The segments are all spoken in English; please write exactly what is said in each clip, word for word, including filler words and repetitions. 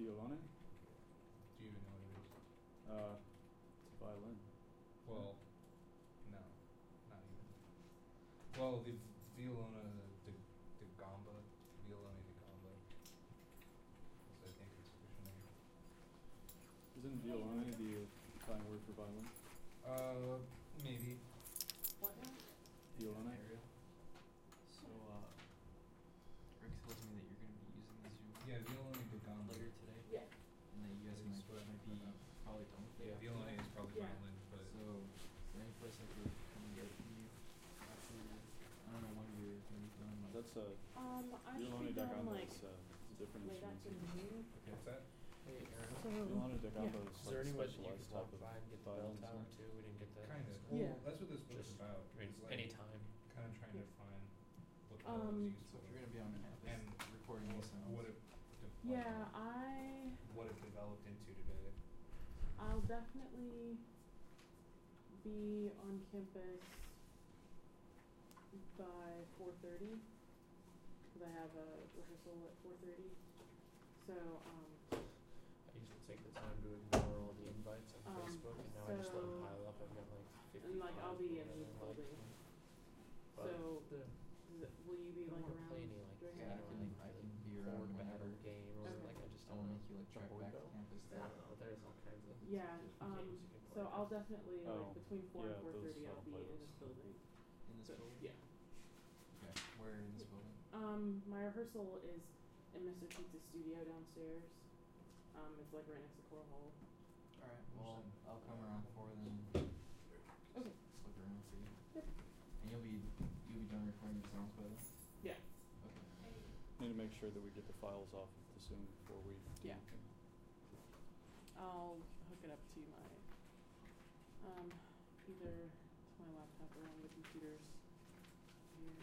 violone? Do you even know what it is? Uh, it's a violin. Well, no, not even. Well, the violona da da gamba, violone da gamba. That's I think its official name. Isn't violone the Italian word for violin? Uh, maybe. What now? Violone? Ariel. So, uh, Rick tells me that you're gonna be using the Zoom Yeah, violone da gamba. later today. Yeah. And that you guys Is might, what- might be uh, probably done with it. Yeah, after violone that. is probably Yeah. violin, but So, is there any place I could come and get it from you after, I don't know when you're gonna be done, like. That's a Um, I should violone be da done gamba like is uh, it's a different late instrument. afternoon. what's that? Hey, Aaron. So Violone da gamba yeah. is Is there like any a way that you specialized could walk type of by and get the bell violin, tower isn't it? too? We didn't get that. Kind of. Cool. Well, Yeah. that's what this book is Just, about. I mean, It's like anytime. kind of trying to Yeah. find what the bell Um, is used So for. if you're gonna be on campus And recording what, these sounds. what it de- Yeah, like, I what it developed into today. I'll definitely be on campus by four thirty. Cause I have a rehearsal at four thirty. So um I usually take the time to ignore all the invites on Um, Facebook, and now I just let them so- pile up. I've got like fifty. and like I'll be in the building. But So the, is it, will you be I don't like wanna around play any like during Yeah, I that? can, time? I can be board around battle whenever. game or Okay. like I just Don't don't make you like jump trek a back to window. campus I there. don't know. There's all kinds of Yeah, different um games you can so play. I'll definitely Oh, like between four yeah, and four those thirty I'll I'll be play in those. this building. In this So building? yeah. Okay. Where in this building? Um, my rehearsal is in Mister Keats' studio downstairs. Um, it's like right next to Coral Hall. Alright, well, I'll come around before then. Okay. Just look around for you. Yep. And you'll be, you'll be done recording the songs by then? Yeah. Okay. Need to make sure that we get the files off of the Zoom before we do Yeah. anything. I'll hook it up to my um either to my laptop or on the computers here.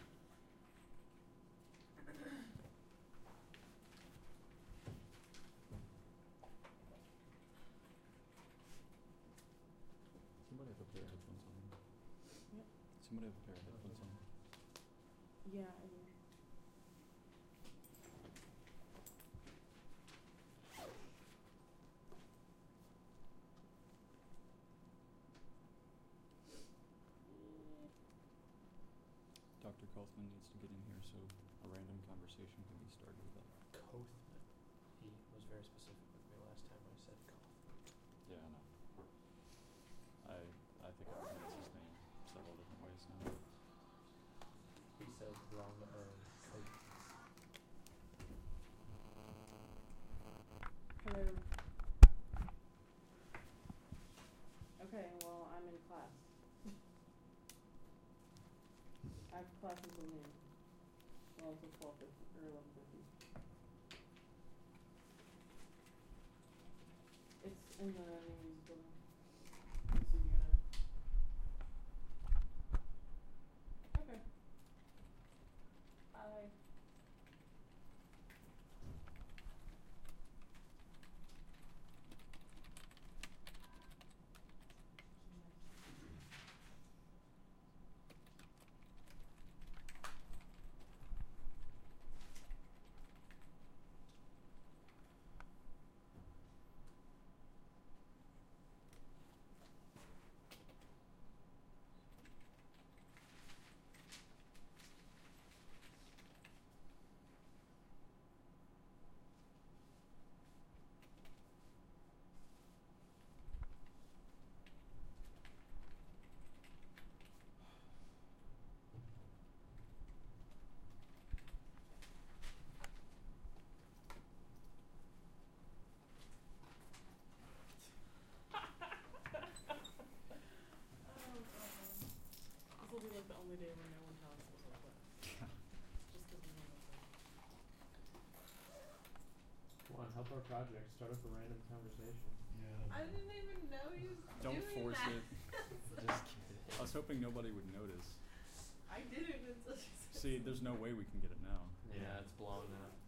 Somebody have a pair of headphones on. Yep. Somebody have a pair of headphones on. Yeah, I do. Doctor Kaufman needs to get in here so a random conversation can be started about. Kothman. He was very specific with me last time I said Kothman. Yeah, I know. I I think I pronounced his name several different ways now. He says wrong or Koth. Hello. Okay, well I'm in class. I have class until noon. Well, until twelve fifty or eleven fifty. It's in the new music building. And so you're gonna. Okay. Bye. This will be like the only day where no one tells us what we're Just cause we don't know them. Come on, help our project. Start up a random conversation. Yeah. I didn't even know he was Don't doing force that. it. Just kidding. I was hoping nobody would notice. I didn't until she said See, there's no way we can get it now. Yeah, it's blown now.